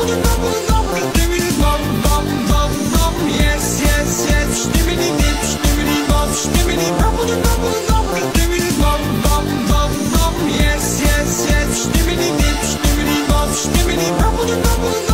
Yes, yes, yes, stimmity dip, stimmity bop, stimmity bubble bubble bop, stimmity bop bop bop bop. Yes, yes, yes, stimmity dip, stimmity bop, stimmity bubble bubble.